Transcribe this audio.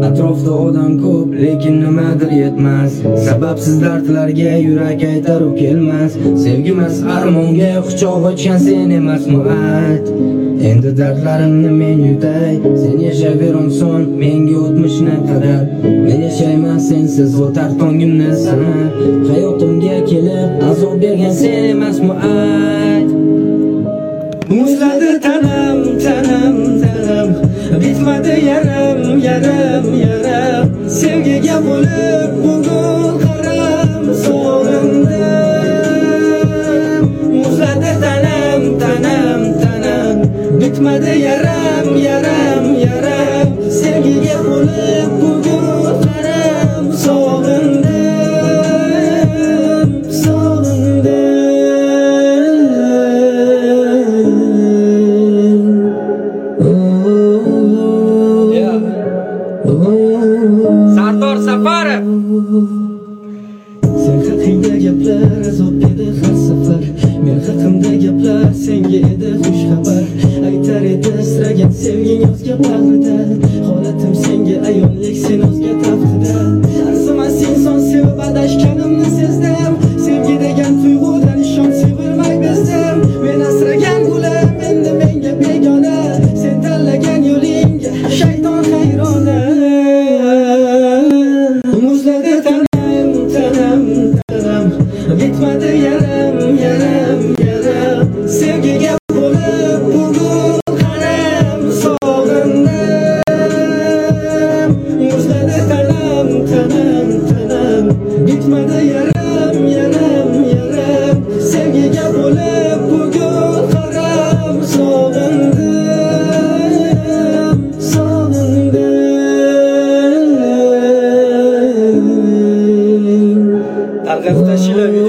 Atrofda odam ko'p, lekin nimadir yetmas. Sababsiz dardlarga yurak aytar u kelmas. Sevgimas armonga quchoq ochgan sen emasmi ayt. Endi dardlarimni men yutay, sen yashayver son menga o'tmishni qarab. Men yashayman sensiz, o'tar tongimni sanab. Hayotimga kelib azob bergan sen emasmi ayt. Muzladi tanam, tanam, tanam, bitmadi yaram, yaram, yaram. Sevgiga bo'lib bugun qaram sog'indim. Muzladi tanam, tanam, tanam, bitmadi yaram, yaram, yaram. Sevgiga bo'lib bugun qaram sog'indim, sog'indim. Sardor Safarov. Sen haqingda gaplar azob edi har safar. Men haqimda gaplar senga edi xush xabar. Aytar edi siragan sevging yozga bag'rida. Holatim senga ayonlik, sen o'zga taftida. Arzimas inson sevib adashganimni sezdim. Sevgi degan tuyg'udan ishon sevilmay bezdim. Men asragan gulim endi menga begona. Sen tanlagan yo'lingga shayton hayrona. Muzladi tanam, tanam, tanam, bitmadi yaram, yaram, yaram. Sevgiga bo'lib bugun qaram sog'indim. Muzladi tanam, tanam, tanam, bitmadi yaram, yaram, yaram. Sevgiga bo'lib bugun qaram sog'indim, sog'indim. Targ'ib tashilib